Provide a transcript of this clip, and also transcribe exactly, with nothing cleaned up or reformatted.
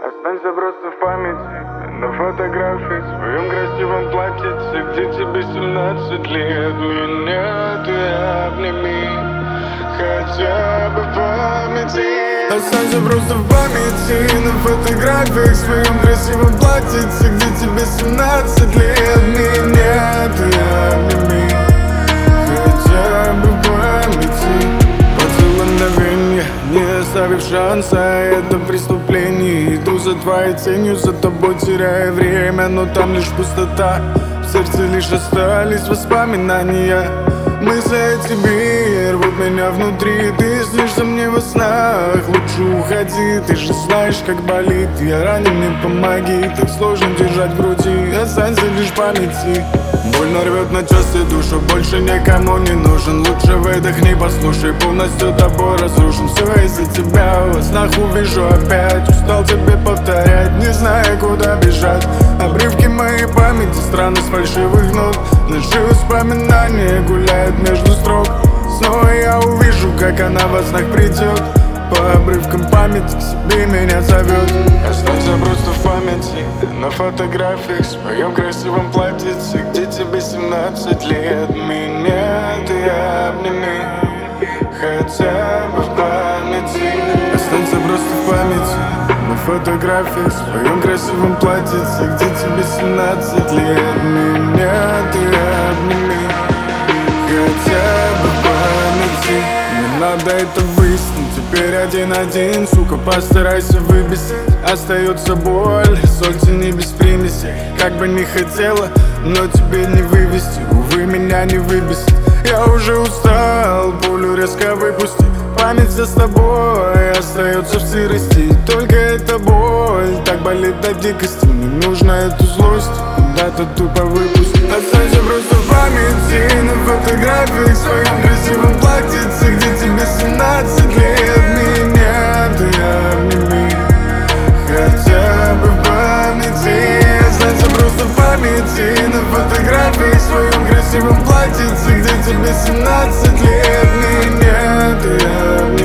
Останься просто в памяти, на фотографии в своем красивом платьице, где тебе семнадцать лет. Меня ты обними, хотя бы в памяти. Останься просто в памяти, на фотографиях в своем красивом платьице, где тебе семнадцать лет. Меня ты обними, хотя бы в памяти. Поцелуй мгновенье, не оставив шанса, это преступление. Иду за твоей тенью, за тобой теряя время, но там лишь пустота. В сердце лишь остались воспоминания. Мысли о тебе рвут меня внутри. Ты снишься мне во снах, лучше уходи. Ты же знаешь, как болит, я ранен, мне помоги. Так сложно держать в груди, останься лишь в памяти. Больно рвет на части душу, больше никому не нужен. Лучше выдохни, послушай, полностью тобой разрушен. Все из-за тебя, во снах увижу опять. Устал тебе повторять, не зная, куда бежать. Обрывки моей памяти, страны с фальшивых нот. Наши воспоминания гуляют между строк. Снова я увижу, как она во снах придет. По обрывкам памяти к себе меня зовет. Останься просто в памяти, на фотографиях в своем красивом платьице, где тебе семнадцать лет. Меня ты обними, хотя бы в памяти. Останься просто в памяти, на фотографиях в своем красивом платьице, где тебе семнадцать лет. Меня ты обними, хотя бы в памяти. Не надо это выяснить, теперь один-один, сука, постарайся выбесить. Остается боль, соль не без примеси. Как бы не хотела, но тебе не вывести. Увы, меня не выбесит. Я уже устал, пулю резко выпусти. Память вся с тобой остается в сырости. И только эта боль так болит до дикости. Мне нужно эту злость куда-то тупо выпустить. Останься просто в памяти, на фотографиях в своем красивом платьице, где тебе семнадцать лет. Меня ты обними, хотя бы в памяти. Останься просто в памяти, на фотографиях в своем красивом платьице, где тебе семнадцать лет. Меня ты обними.